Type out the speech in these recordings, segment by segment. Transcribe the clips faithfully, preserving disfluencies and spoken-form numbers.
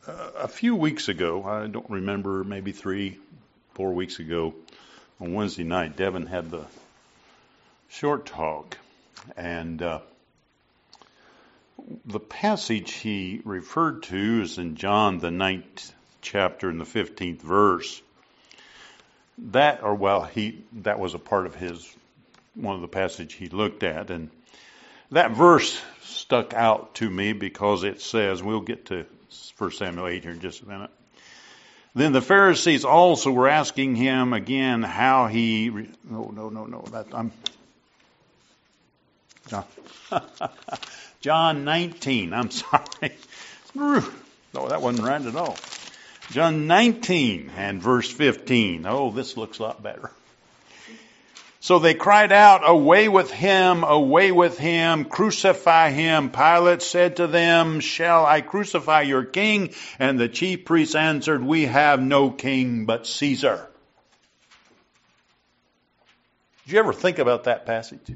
a few weeks ago, I don't remember, maybe three, four weeks ago, on Wednesday night, Devin had the short talk, and uh, the passage he referred to is in John, the ninth chapter, and the fifteenth verse. That, or well, he that was a part of his one of the passage he looked at, and that verse stuck out to me because it says, we'll get to First Samuel eight here in just a minute. Then the Pharisees also were asking him again how he. Re- no, no, no, no. That I'm. John, John nineteen. I'm sorry. No, that wasn't right at all. John nineteen and verse fifteen. Oh, this looks a lot better. So they cried out, "Away with him, away with him, crucify him." Pilate said to them, "Shall I crucify your king?" And the chief priests answered, "We have no king but Caesar." Did you ever think about that passage?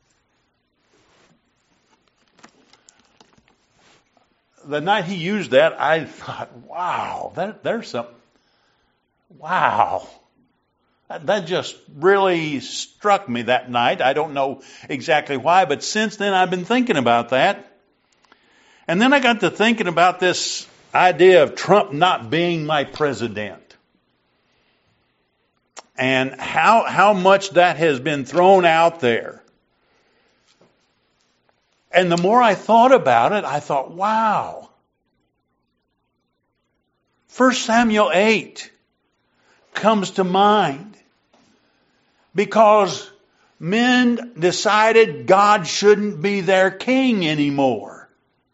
The night he used that, I thought, wow, that, there's some, wow. That just really struck me that night. I don't know exactly why, but since then I've been thinking about that. And then I got to thinking about this idea of Trump not being my president. And how, how much that has been thrown out there. And the more I thought about it, I thought, wow. First Samuel eight comes to mind. Because men decided God shouldn't be their king anymore.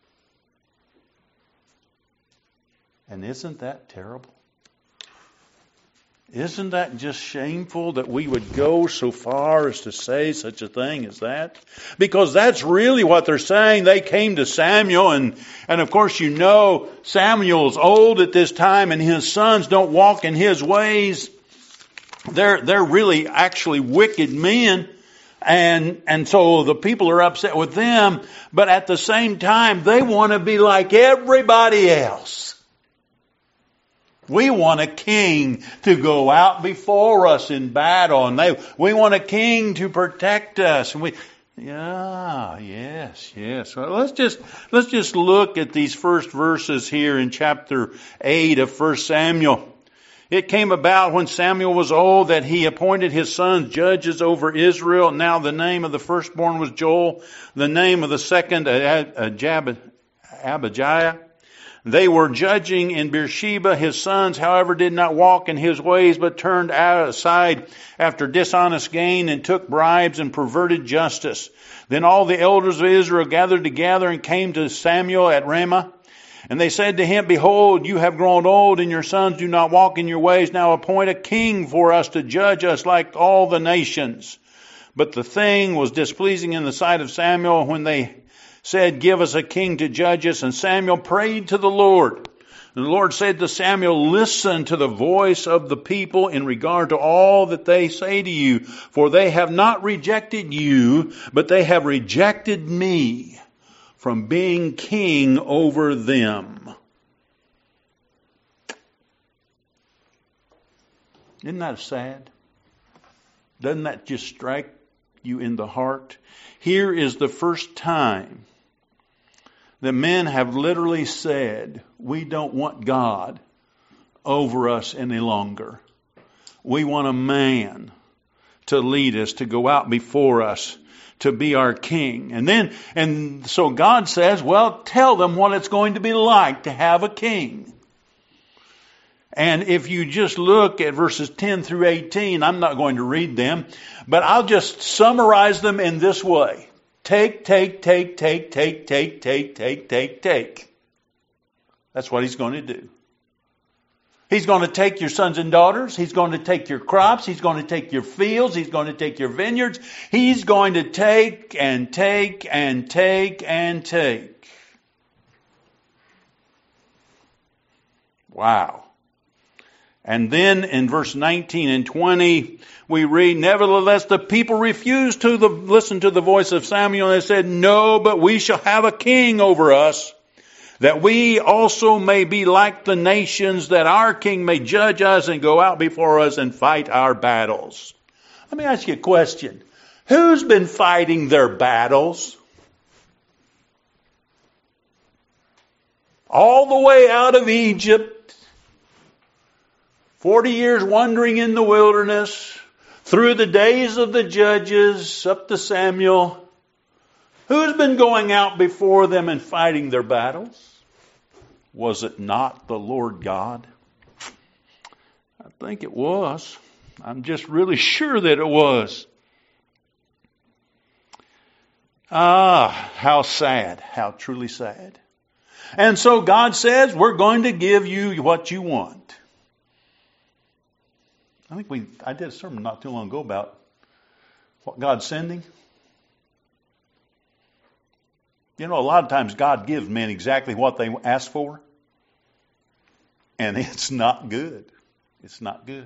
And isn't that terrible? Isn't that just shameful that we would go so far as to say such a thing as that? Because that's really what they're saying. They came to Samuel, and, and of course you know Samuel's old at this time, and his sons don't walk in his ways. They're, they're really actually wicked men. And, and so the people are upset with them. But at the same time, they want to be like everybody else. We want a king to go out before us in battle. And they, we want a king to protect us. And we, yeah, yes, yes. So let's just, let's just look at these first verses here in chapter eight of First Samuel. It came about when Samuel was old that he appointed his sons judges over Israel. Now the name of the firstborn was Joel. The name of the second, Abijah. They were judging in Beersheba. His sons, however, did not walk in his ways, but turned aside after dishonest gain and took bribes and perverted justice. Then all the elders of Israel gathered together and came to Samuel at Ramah. And they said to him, "Behold, you have grown old, and your sons do not walk in your ways. Now appoint a king for us to judge us like all the nations." But the thing was displeasing in the sight of Samuel when they said, "Give us a king to judge us." And Samuel prayed to the Lord. And the Lord said to Samuel, "Listen to the voice of the people in regard to all that they say to you. For they have not rejected you, but they have rejected me from being king over them." Isn't that sad? Doesn't that just strike you in the heart? Here is the first time that men have literally said, we don't want God over us any longer. We want a man to lead us, to go out before us, to be our king. And then, and so God says, well, tell them what it's going to be like to have a king. And if you just look at verses ten through eighteen, I'm not going to read them, but I'll just summarize them in this way. Take, take, take, take, take, take, take, take, take, take. That's what he's going to do. He's going to take your sons and daughters. He's going to take your crops. He's going to take your fields. He's going to take your vineyards. He's going to take and take and take and take. Wow. And then in verse nineteen and twenty, we read, "Nevertheless, the people refused to the, listen to the voice of Samuel. And they said, 'No, but we shall have a king over us, that we also may be like the nations, that our king may judge us and go out before us and fight our battles. Let me ask you a question. Who's been fighting their battles? All the way out of Egypt, forty years wandering in the wilderness, through the days of the judges, up to Samuel. Who's been going out before them and fighting their battles? Was it not the Lord God? I think it was. I'm just really sure that it was. Ah, how sad, how truly sad. And so God says, we're going to give you what you want. I think we, I did a sermon not too long ago about what God's sending. You know, a lot of times God gives men exactly what they ask for. And it's not good. It's not good.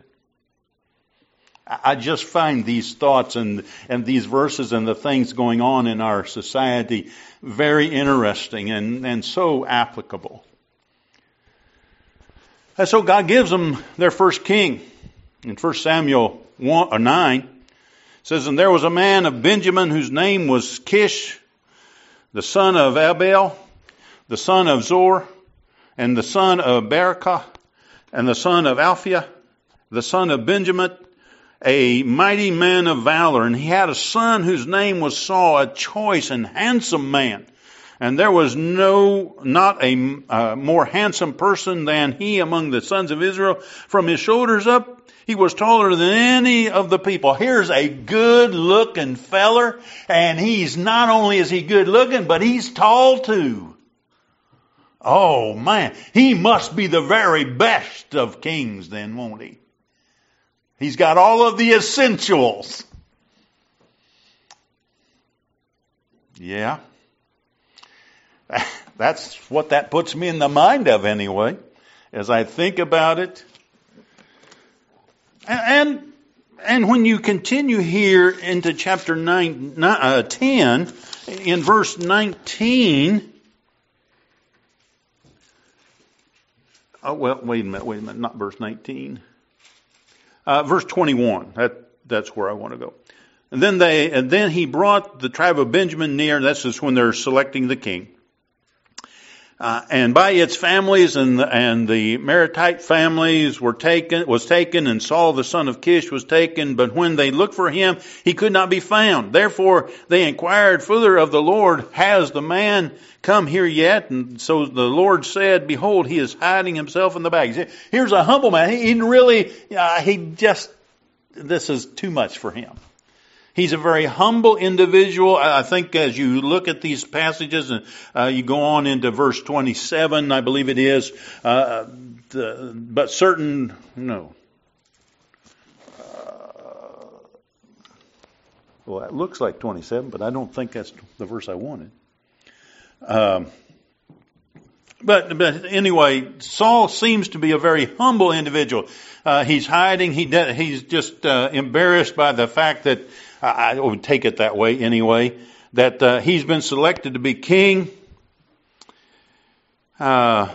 I just find these thoughts and, and these verses and the things going on in our society very interesting and, and so applicable. And so God gives them their first king. In First Samuel one, or nine, it says, and there was a man of Benjamin whose name was Kish, the son of Abiel, the son of Zor, and the son of Berekah, and the son of Alphiah, the son of Benjamin, a mighty man of valor. And he had a son whose name was Saul, a choice and handsome man. And there was no, not a uh, more handsome person than he among the sons of Israel. From his shoulders up, he was taller than any of the people. Here's a good looking feller. And he's not only is he good looking, but he's tall too. Oh man, he must be the very best of kings then, won't he? He's got all of the essentials. Yeah. That's what that puts me in the mind of anyway, as I think about it. And and when you continue here into chapter nine, uh, ten, in verse nineteen, oh well, wait a minute, wait a minute, not verse nineteen. Uh, verse twenty-one, that, that's where I want to go. And then they, and then he brought the tribe of Benjamin near, and that's just when they're selecting the king. Uh, and by its families and the, and the Meritite families were taken, was taken, and Saul the son of Kish was taken. But when they looked for him, he could not be found. Therefore they inquired further of the Lord, has the man come here yet? And so the Lord said, behold, he is hiding himself in the bags. Here's a humble man. He, he really, uh, he just, this is too much for him. He's a very humble individual. I think as you look at these passages and uh, you go on into verse twenty-seven, I believe it is, uh, the, but certain, no. Uh, well, it looks like twenty-seven, but I don't think that's the verse I wanted. Um, but, but anyway, Saul seems to be a very humble individual. Uh, he's hiding. He de- he's just uh, embarrassed by the fact that, I would take it that way anyway, that uh, he's been selected to be king. Uh,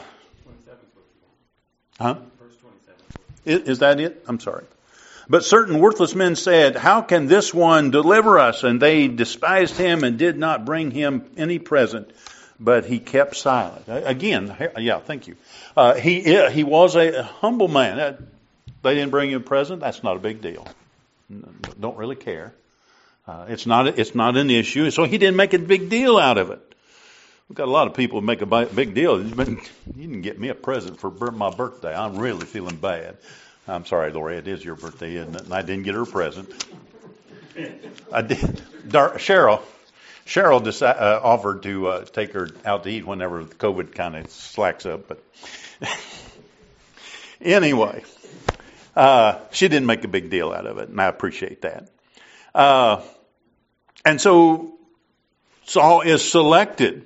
huh? Is, is that it? I'm sorry. But certain worthless men said, how can this one deliver us? And they despised him and did not bring him any present, but he kept silent. Again, yeah, thank you. Uh, he he was a humble man. They didn't bring him a present. That's not a big deal. Don't really care. Uh, it's not it's not an issue. So he didn't make a big deal out of it. We've got a lot of people who make a big deal. You didn't get me a present for my birthday. I'm really feeling bad. I'm sorry, Lori, it is your birthday, isn't it? And I didn't get her a present. I did. Dar- Cheryl, Cheryl decided, uh, offered to uh, take her out to eat whenever COVID kind of slacks up. But anyway, uh, she didn't make a big deal out of it, and I appreciate that. Uh, and so Saul is selected.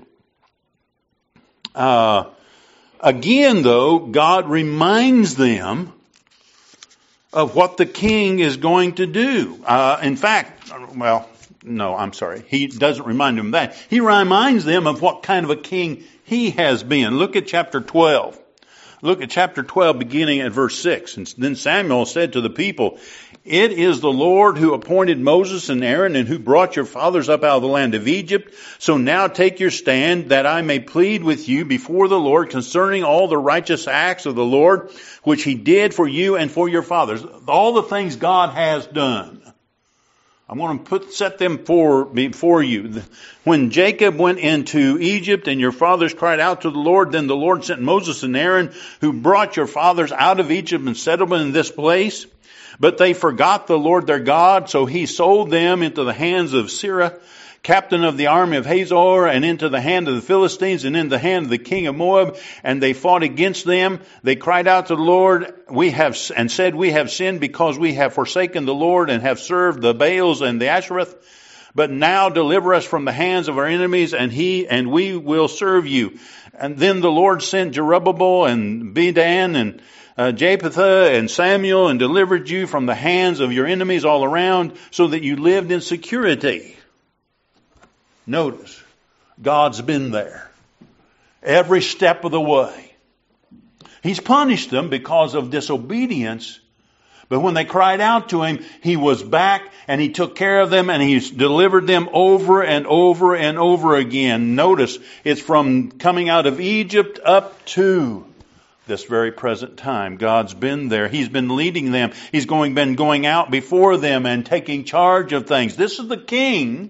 Uh, again, though, God reminds them of what the king is going to do. Uh, in fact, well, no, I'm sorry. He doesn't remind them of that. He reminds them of what kind of a king he has been. Look at chapter twelve. Look at chapter twelve, beginning at verse six. And then Samuel said to the people, "It is the Lord who appointed Moses and Aaron and who brought your fathers up out of the land of Egypt. So now take your stand that I may plead with you before the Lord concerning all the righteous acts of the Lord, which he did for you and for your fathers." All the things God has done. I'm going to put, set them for, before you. When Jacob went into Egypt and your fathers cried out to the Lord, then the Lord sent Moses and Aaron, who brought your fathers out of Egypt and settled them in this place. But they forgot the Lord their God, so he sold them into the hands of Sisera, captain of the army of Hazor, and into the hand of the Philistines, and into the hand of the king of Moab, and they fought against them. They cried out to the Lord, we have, and said, "We have sinned because we have forsaken the Lord and have served the Baals and the Ashereth. But now deliver us from the hands of our enemies, and he, and we will serve you." And then the Lord sent Jerubbaal and Bedan and Uh, Jephthah and Samuel, and delivered you from the hands of your enemies all around, so that you lived in security. Notice, God's been there every step of the way. He's punished them because of disobedience, but when they cried out to him, he was back and he took care of them and he's delivered them over and over and over again. Notice, it's from coming out of Egypt up to this very present time. God's been there. He's been leading them. He's going, been going out before them and taking charge of things. This is the king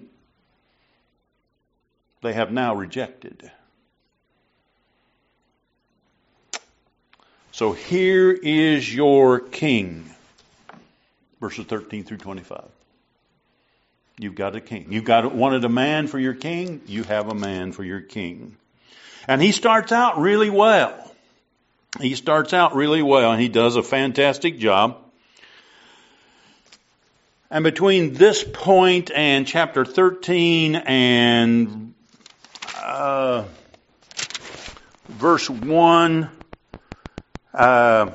they have now rejected. So here is your king. Verses thirteen through twenty-five. You've got a king. You've got wanted a man for your king. You have a man for your king. And he starts out really well. He starts out really well, and he does a fantastic job. And between this point and chapter thirteen and uh, verse one, uh,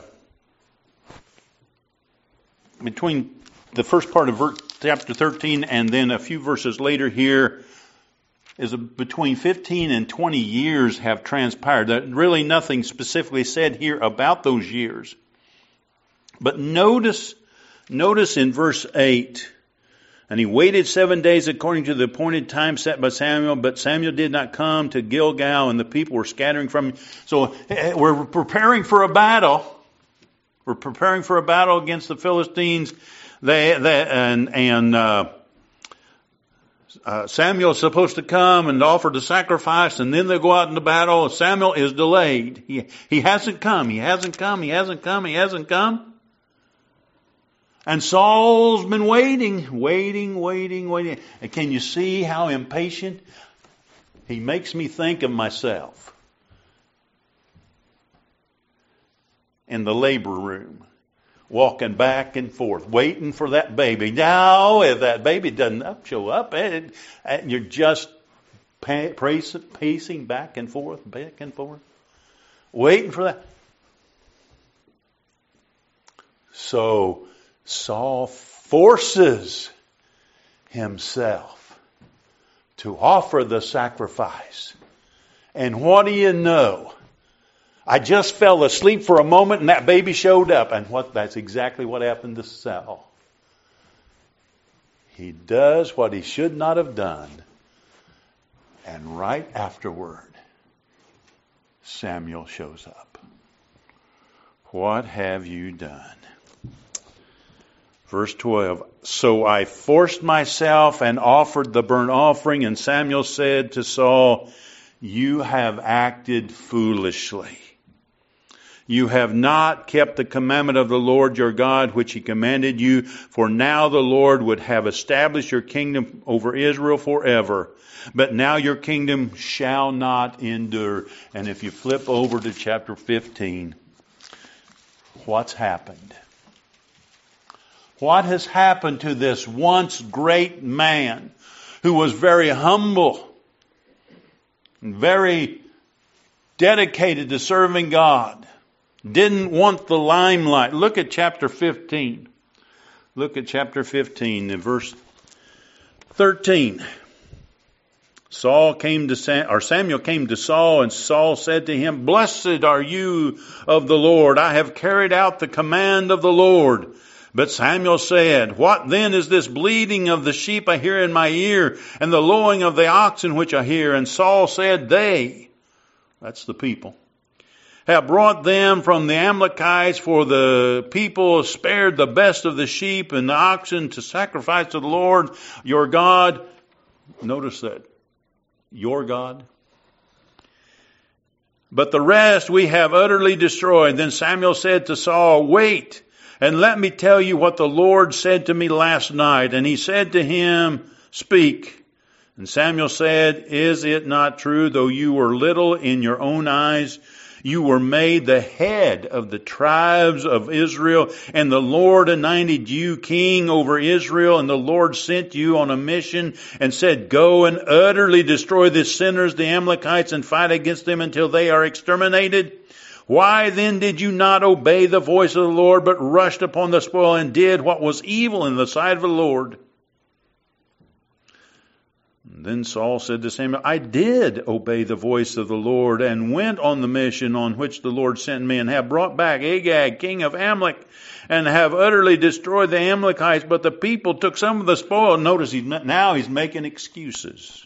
between the first part of verse, chapter thirteen and then a few verses later here, is a, between fifteen and twenty years have transpired. That really nothing specifically said here about those years. But notice, notice in verse eight, "And he waited seven days according to the appointed time set by Samuel, but Samuel did not come to Gilgal, and the people were scattering from him." So we're preparing for a battle. We're preparing for a battle against the Philistines. They, they and and uh, Uh, Samuel is supposed to come and offer the sacrifice, and then they go out into battle. Samuel is delayed. He, he hasn't come. He hasn't come. He hasn't come. He hasn't come. And Saul's been waiting, waiting, waiting, waiting. And can you see how impatient? He makes me think of myself in the labor room, walking back and forth, waiting for that baby. Now, if that baby doesn't show up, and you're just pacing back and forth, back and forth, waiting for that. So Saul forces himself to offer the sacrifice. And what do you know? I just fell asleep for a moment and that baby showed up. And what that's exactly what happened to Saul. He does what he should not have done. And right afterward, Samuel shows up. What have you done? Verse twelve, "So I forced myself and offered the burnt offering, and Samuel said to Saul, 'You have acted foolishly. You have not kept the commandment of the Lord your God, which he commanded you. For now the Lord would have established your kingdom over Israel forever. But now your kingdom shall not endure.'" And if you flip over to chapter fifteen, what's happened? What has happened to this once great man who was very humble and very dedicated to serving God? Didn't want the limelight. Look at chapter fifteen. Look at chapter fifteen in verse thirteen. Saul came to Sam, or Samuel came to Saul, and Saul said to him, "Blessed are you of the Lord. I have carried out the command of the Lord." But Samuel said, "What then is this bleating of the sheep I hear in my ear, and the lowing of the oxen which I hear?" And Saul said, "They," that's the people, "have brought them from the Amalekites, for the people spared the best of the sheep and the oxen to sacrifice to the Lord your God." Notice that. Your God. "But the rest we have utterly destroyed." Then Samuel said to Saul, "Wait, and let me tell you what the Lord said to me last night." And he said to him, "Speak." And Samuel said, "Is it not true, though you were little in your own eyes, you were made the head of the tribes of Israel, and the Lord anointed you king over Israel, and the Lord sent you on a mission and said, 'Go and utterly destroy the sinners, the Amalekites, and fight against them until they are exterminated'? Why then did you not obey the voice of the Lord, but rushed upon the spoil and did what was evil in the sight of the Lord?" Then Saul said to Samuel, "I did obey the voice of the Lord and went on the mission on which the Lord sent me, and have brought back Agag, king of Amalek, and have utterly destroyed the Amalekites. But the people took some of the spoil." Notice he's, now he's making excuses.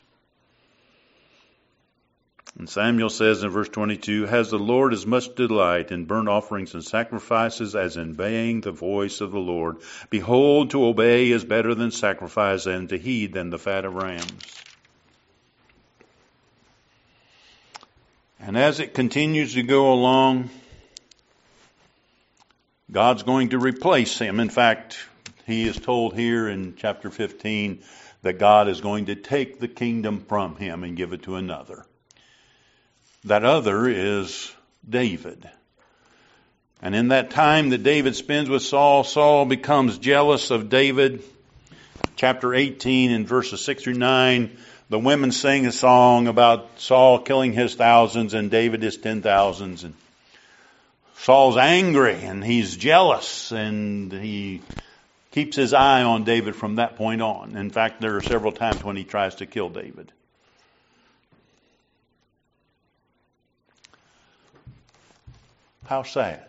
And Samuel says in verse twenty-two, "Has the Lord as much delight in burnt offerings and sacrifices as in obeying the voice of the Lord? Behold, to obey is better than sacrifice, and to heed than the fat of rams." And as it continues to go along, God's going to replace him. In fact, he is told here in chapter fifteen that God is going to take the kingdom from him and give it to another. That other is David. And in that time that David spends with Saul, Saul becomes jealous of David. Chapter eighteen in verses six through nine, the women sing a song about Saul killing his thousands and David his ten thousands. And Saul's angry and he's jealous, and he keeps his eye on David from that point on. In fact, there are several times when he tries to kill David. How sad.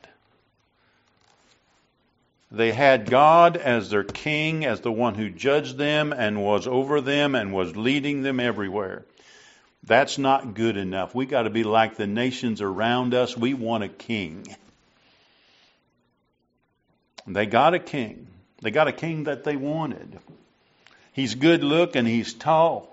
They had God as their king, as the one who judged them and was over them and was leading them everywhere. That's not good enough. We got to be like the nations around us. We want a king. They got a king. They got a king that they wanted. He's good looking. He's tall.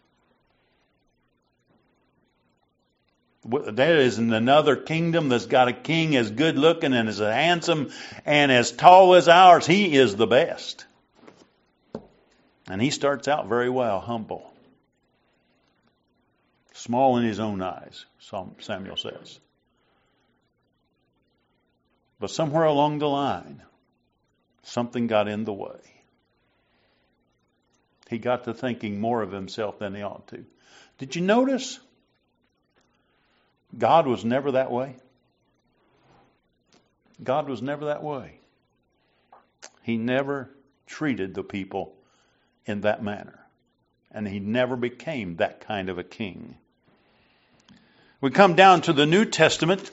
There isn't another kingdom that's got a king as good looking and as handsome and as tall as ours. He is the best. And he starts out very well, humble. Small in his own eyes, Samuel says. But somewhere along the line, something got in the way. He got to thinking more of himself than he ought to. Did you notice? God was never that way. God was never that way. He never treated the people in that manner. And he never became that kind of a king. We come down to the New Testament,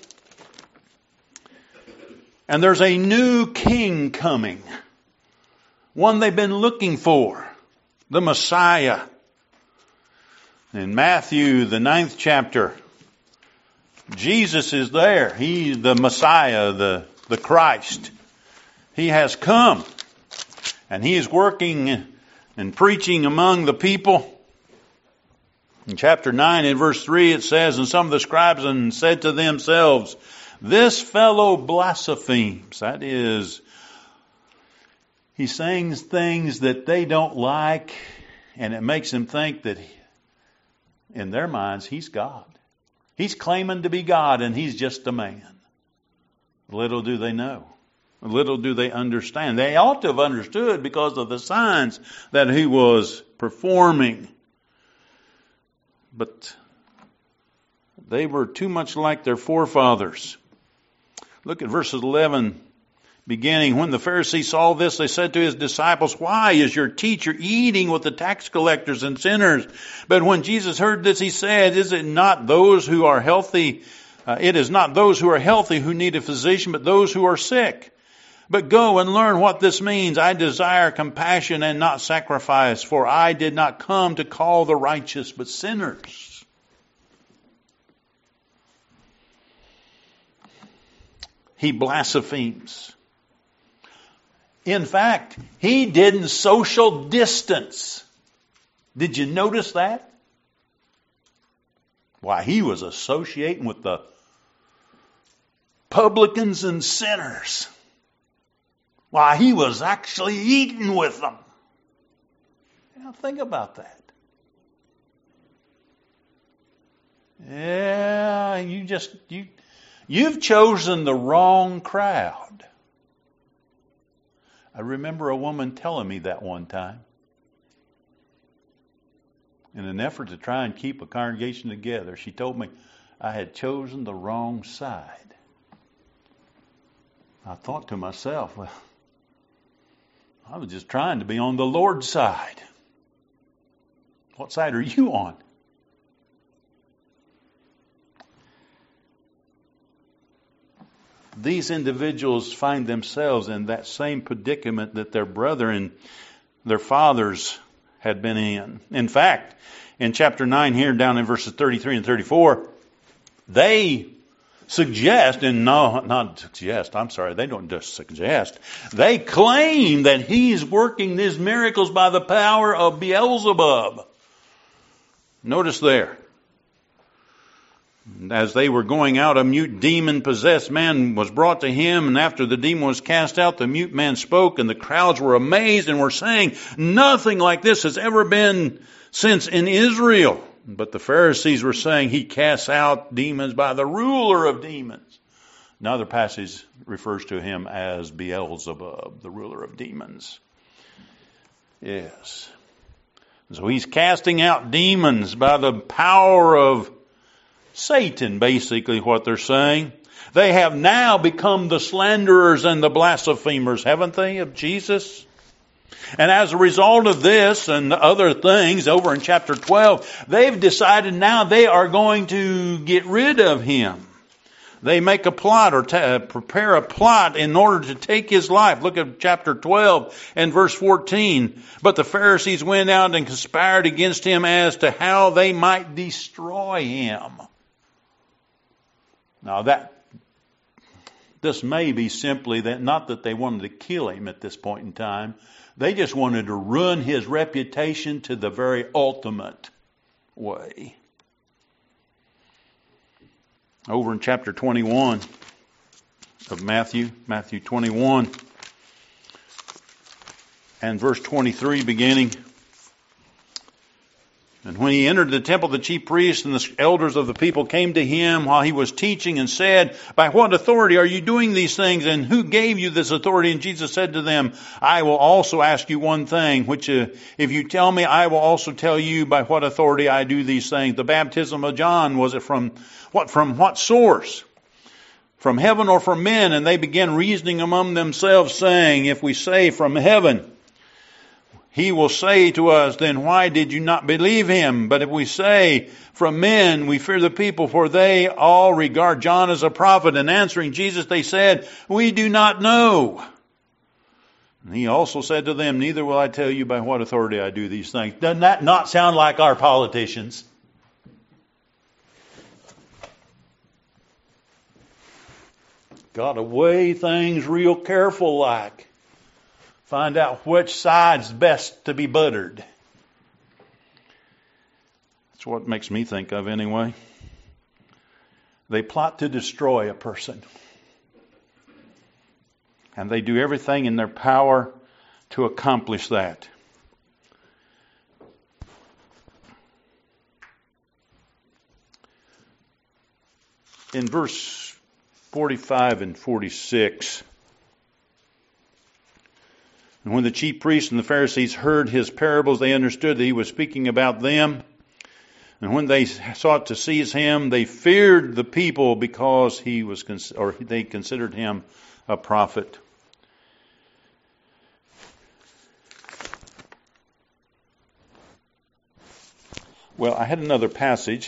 and there's a new king coming. One they've been looking for. The Messiah. In Matthew, the ninth chapter, Jesus is there. He's the Messiah, the, the Christ. He has come. And he is working and preaching among the people. In chapter nine, in verse three, it says, "And some of the scribes and said to themselves, 'This fellow blasphemes.'" That is, he's saying things that they don't like, and it makes them think that in their minds, he's God. He's claiming to be God, and he's just a man. Little do they know. Little do they understand. They ought to have understood because of the signs that he was performing. But they were too much like their forefathers. Look at verses eleven beginning, when the Pharisees saw this, they said to his disciples, "Why is your teacher eating with the tax collectors and sinners?" But when Jesus heard this, he said, "Is it not those who are healthy? Uh, it is not those who are healthy who need a physician, but those who are sick. But go and learn what this means. I desire compassion and not sacrifice, for I did not come to call the righteous, but sinners." He blasphemes. In fact, he didn't social distance. Did you notice that? Why, he was associating with the publicans and sinners. Why, he was actually eating with them. Now think about that. Yeah, you just, you, you've chosen the wrong crowd. I remember a woman telling me that one time. In an effort to try and keep a congregation together, she told me I had chosen the wrong side. I thought to myself, well, I was just trying to be on the Lord's side. What side are you on? These individuals find themselves in that same predicament that their brethren, their fathers, had been in. In fact, in chapter nine here, down in verses thirty-three and thirty-four, they suggest, and no, not suggest, I'm sorry, they don't just suggest, they claim that he's working these miracles by the power of Beelzebub. Notice there, as they were going out, a mute demon-possessed man was brought to him, and after the demon was cast out, the mute man spoke, and the crowds were amazed and were saying, "Nothing like this has ever been since in Israel." But the Pharisees were saying he casts out demons by the ruler of demons. Another passage refers to him as Beelzebub, the ruler of demons. Yes. So he's casting out demons by the power of Satan, basically what they're saying. They have now become the slanderers and the blasphemers, haven't they, of Jesus? And as a result of this and other things over in chapter twelve, they've decided now they are going to get rid of him. They make a plot or t- prepare a plot in order to take his life. Look at chapter twelve and verse fourteen. But the Pharisees went out and conspired against him as to how they might destroy him. Now that, this may be simply that, not that they wanted to kill him at this point in time. They just wanted to ruin his reputation to the very ultimate way. Over in chapter twenty-one of Matthew, Matthew twenty-one, and verse twenty-three beginning. And when he entered the temple, the chief priests and the elders of the people came to him while he was teaching and said, "By what authority are you doing these things? And who gave you this authority?" And Jesus said to them, "I will also ask you one thing, which uh, if you tell me, I will also tell you by what authority I do these things. The baptism of John, was it from what, from what source? From heaven or from men?" And they began reasoning among themselves, saying, "If we say from heaven, he will say to us, then why did you not believe him? But if we say from men, we fear the people, for they all regard John as a prophet." And answering Jesus, they said, "We do not know." And he also said to them, "Neither will I tell you by what authority I do these things." Doesn't that not sound like our politicians? Got to weigh things real careful like. Find out which side's best to be buttered. That's what makes me think of anyway. They plot to destroy a person. And they do everything in their power to accomplish that. In verse forty-five and forty-six, and when the chief priests and the Pharisees heard his parables, they understood that he was speaking about them. And when they sought to seize him, they feared the people because he was, or they considered him a prophet. Well, I had another passage.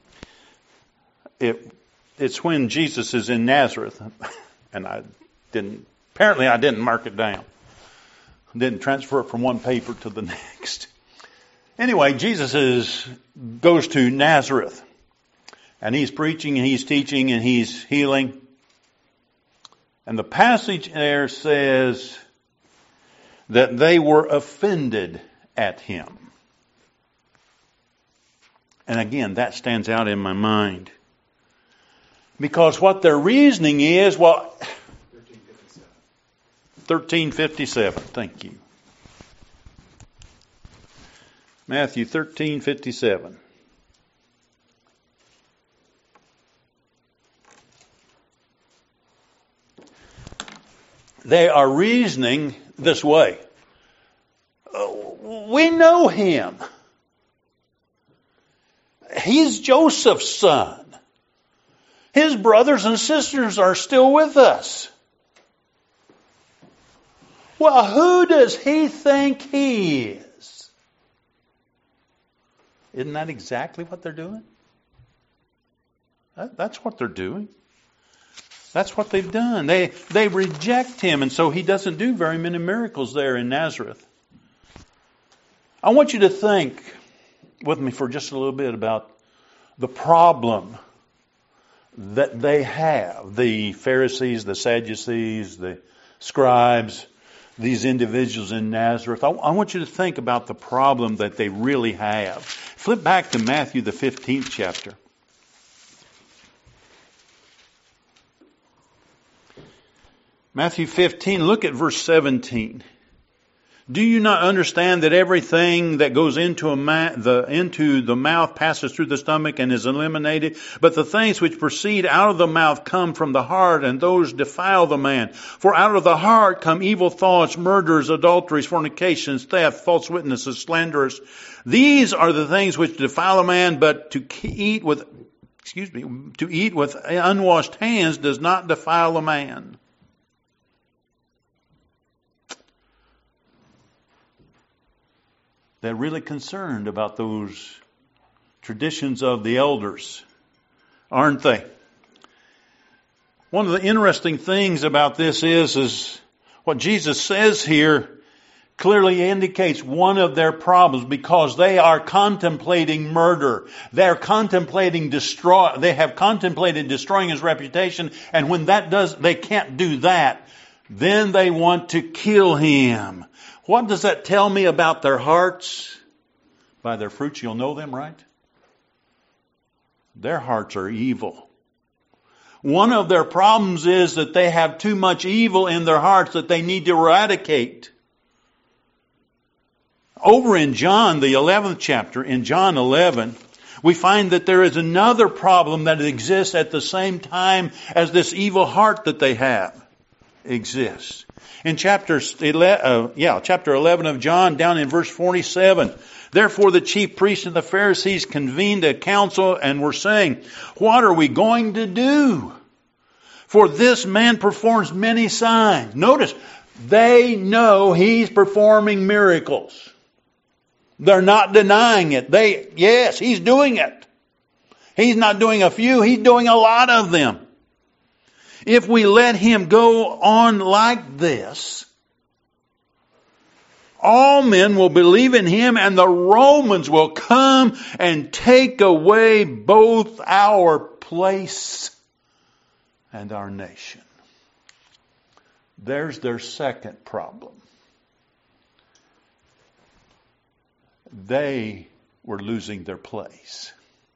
It, it's when Jesus is in Nazareth, and I didn't, apparently I didn't mark it down. Didn't transfer it from one paper to the next. Anyway, Jesus is, goes to Nazareth, and he's preaching and he's teaching and he's healing. And the passage there says that they were offended at him. And again, that stands out in my mind. Because what their reasoning is, well, thirteen fifty-seven, thank you. Matthew thirteen fifty-seven. They are reasoning this way. We know him. He's Joseph's son. His brothers and sisters are still with us. Well, who does he think he is? Isn't that exactly what they're doing? That's what they're doing. That's what they've done. They, they reject him, and so he doesn't do very many miracles there in Nazareth. I want you to think with me for just a little bit about the problem that they have. The Pharisees, the Sadducees, the scribes, these individuals in Nazareth. I, I want you to think about the problem that they really have. Flip back to Matthew, the fifteenth chapter. Matthew fifteen, look at verse seventeen. Do you not understand that everything that goes into a ma- the into the mouth passes through the stomach and is eliminated? But the things which proceed out of the mouth come from the heart, and those defile the man. For out of the heart come evil thoughts, murders, adulteries, fornications, theft, false witnesses, slanders. These are the things which defile a man, but to eat with, excuse me, to eat with unwashed hands does not defile a man. They're really concerned about those traditions of the elders, aren't they? One of the interesting things about this is, is what Jesus says here clearly indicates one of their problems, because they are contemplating murder. They're contemplating destroy, they have contemplated destroying his reputation, and when that does, they can't do that, then they want to kill him. What does that tell me about their hearts? By their fruits you'll know them, right? Their hearts are evil. One of their problems is that they have too much evil in their hearts that they need to eradicate. Over in John, the eleventh chapter, in John eleven, we find that there is another problem that exists at the same time as this evil heart that they have exists. In chapter eleven, uh, yeah, chapter eleven of John, down in verse forty-seven, therefore the chief priests and the Pharisees convened a council and were saying, what are we going to do? For this man performs many signs. Notice, they know he's performing miracles. They're not denying it. They, yes, he's doing it. He's not doing a few, he's doing a lot of them. If we let him go on like this, all men will believe in him, and the Romans will come and take away both our place and our nation. There's their second problem. They were losing their place.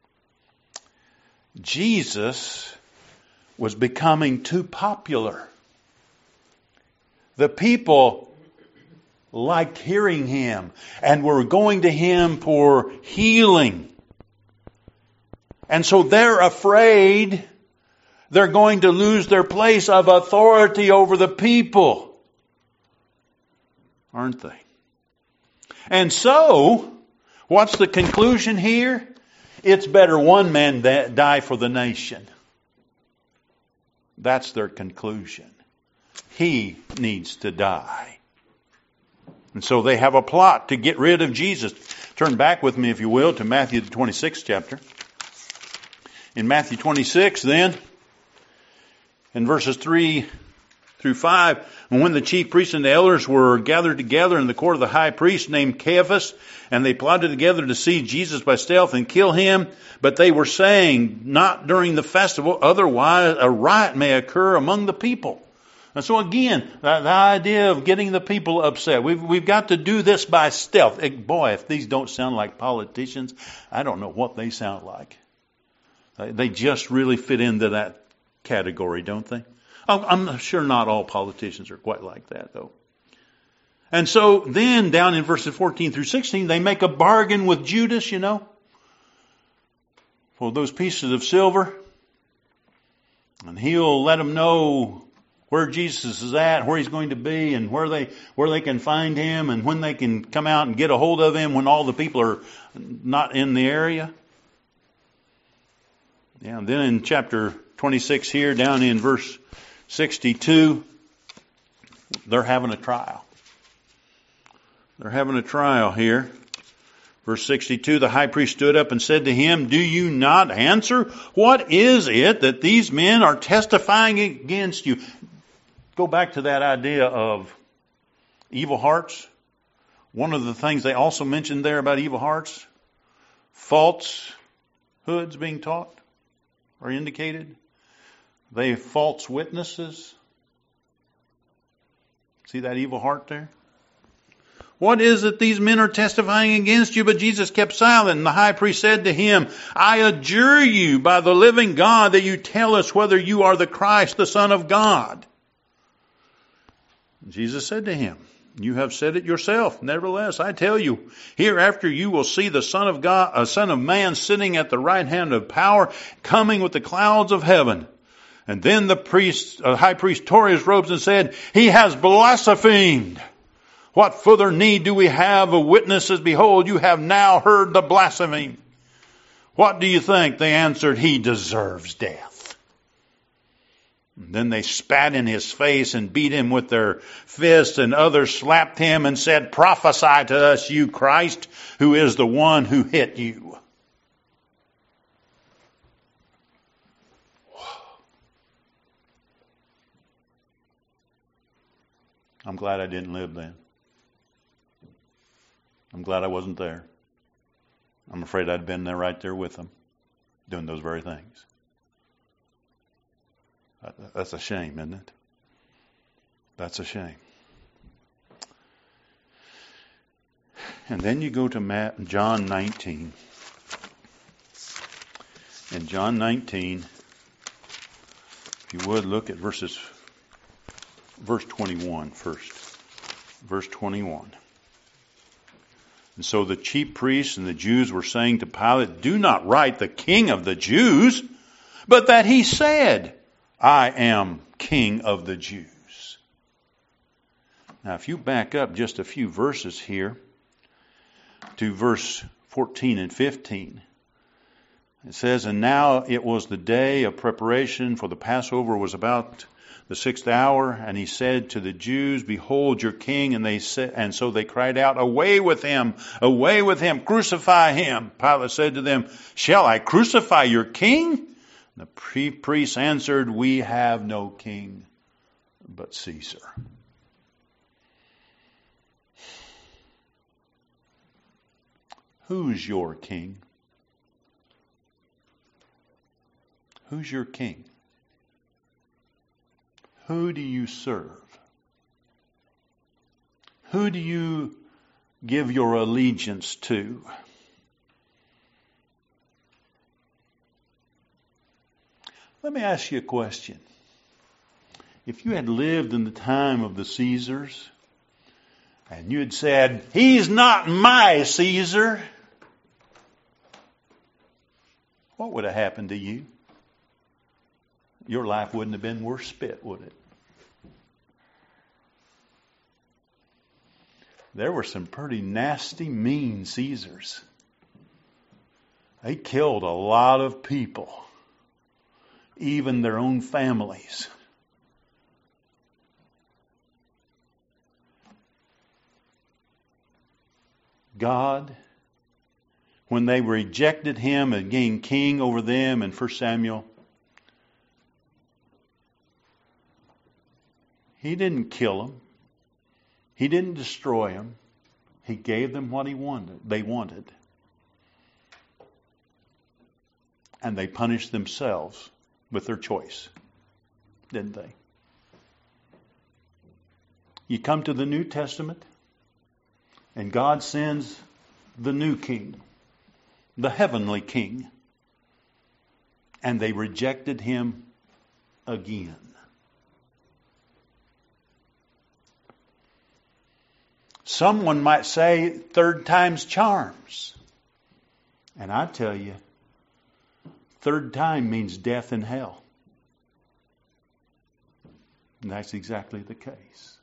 Jesus was becoming too popular. The people liked hearing him and were going to him for healing. And so they're afraid they're going to lose their place of authority over the people. Aren't they? And so, what's the conclusion here? It's better one man die for the nation. That's their conclusion. He needs to die. And so they have a plot to get rid of Jesus. Turn back with me, if you will, to Matthew the twenty-sixth chapter. In Matthew twenty-six, then, in verses three through five, and when the chief priests and the elders were gathered together in the court of the high priest named Caiaphas, and they plotted together to seize Jesus by stealth and kill him, but they were saying, not during the festival, otherwise a riot may occur among the people. And so again, the, the idea of getting the people upset. We've, we've got to do this by stealth. Boy, if these don't sound like politicians, I don't know what they sound like. They just really fit into that category, don't they? I'm sure not all politicians are quite like that, though. And so then down in verses fourteen through sixteen, they make a bargain with Judas, you know, for those pieces of silver. And he'll let them know where Jesus is at, where he's going to be, and where they where they can find him, and when they can come out and get a hold of him when all the people are not in the area. Yeah, and then in chapter twenty-six here, down in verse sixty-two, they're having a trial. They're having a trial here. Verse sixty-two, the high priest stood up and said to him, do you not answer? What is it that these men are testifying against you? Go back to that idea of evil hearts. One of the things they also mentioned there about evil hearts, falsehoods being taught or indicated. They false witnesses. See that evil heart there? What is it these men are testifying against you? But Jesus kept silent, and the high priest said to him, I adjure you by the living God that you tell us whether you are the Christ, the Son of God. Jesus said to him, you have said it yourself. Nevertheless, I tell you, hereafter you will see the Son of God, a Son of Man sitting at the right hand of power, coming with the clouds of heaven. And then the priest, uh, high priest tore his robes and said, he has blasphemed. What further need do we have of witnesses? Behold, you have now heard the blasphemy. What do you think? They answered, he deserves death. And then they spat in his face and beat him with their fists, and others slapped him and said, prophesy to us, you Christ, who is the one who hit you. I'm glad I didn't live then. I'm glad I wasn't there. I'm afraid I'd been there right there with them, doing those very things. That's a shame, isn't it? That's a shame. And then you go to John nineteen. In John nineteen, if you would look at verses Verse twenty-one first. Verse twenty-one. And so the chief priests and the Jews were saying to Pilate, do not write the King of the Jews, but that he said, I am King of the Jews. Now if you back up just a few verses here to verse fourteen and fifteen, it says, and now it was the day of preparation, for the Passover was about the sixth hour, and he said to the Jews, behold your king. And they said, and so they cried out, away with him, away with him, crucify him. Pilate said to them, shall I crucify your king? The priests answered, we have no king but Caesar. Who's your king? Who's your king? Who do you serve? Who do you give your allegiance to? Let me ask you a question. If you had lived in the time of the Caesars, and you had said, he's not my Caesar, what would have happened to you? Your life wouldn't have been worth spit, would it? There were some pretty nasty, mean Caesars. They killed a lot of people, even their own families. God when they rejected him and being king over them in First Samuel, he didn't kill them. He didn't destroy them. He gave them what he wanted. They wanted. And they punished themselves with their choice, didn't they? You come to the New Testament, and God sends the new king, the heavenly king, and they rejected him again. Someone might say third time's charms. And I tell you, third time means death in hell. And that's exactly the case.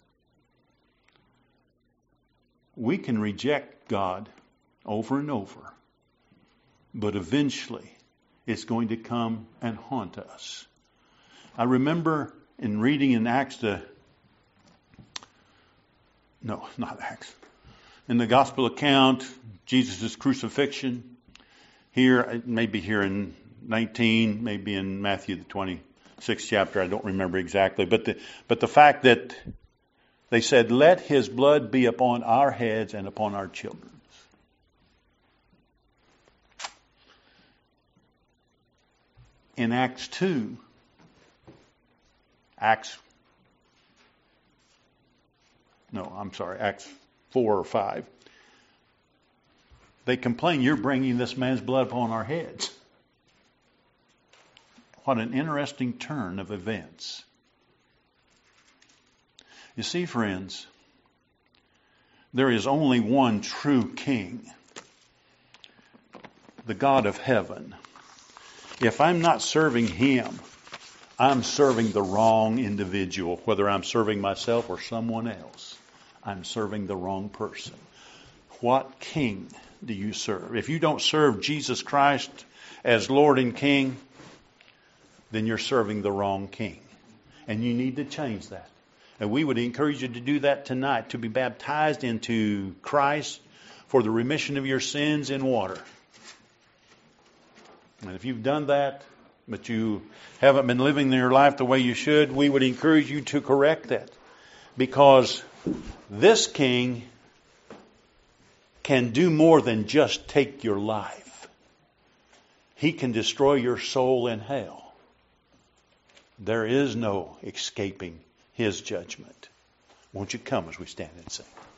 We can reject God over and over, but eventually it's going to come and haunt us. I remember in reading in Acts, the, no, not Acts, in the gospel account, Jesus' crucifixion, here, maybe here in nineteen, maybe in Matthew the twenty-sixth chapter, I don't remember exactly, but the, but the fact that they said, let his blood be upon our heads and upon our children's. In Acts two, Acts, no, I'm sorry, Acts four or five, they complain, you're bringing this man's blood upon our heads. What an interesting turn of events. You see, friends, there is only one true king, the God of heaven. If I'm not serving him, I'm serving the wrong individual. Whether I'm serving myself or someone else, I'm serving the wrong person. What king do you serve? If you don't serve Jesus Christ as Lord and King, then you're serving the wrong king. And you need to change that. And we would encourage you to do that tonight, to be baptized into Christ for the remission of your sins in water. And if you've done that, but you haven't been living your life the way you should, we would encourage you to correct that. Because this king can do more than just take your life. He can destroy your soul in hell. There is no escaping his judgment. Won't you come as we stand and sing?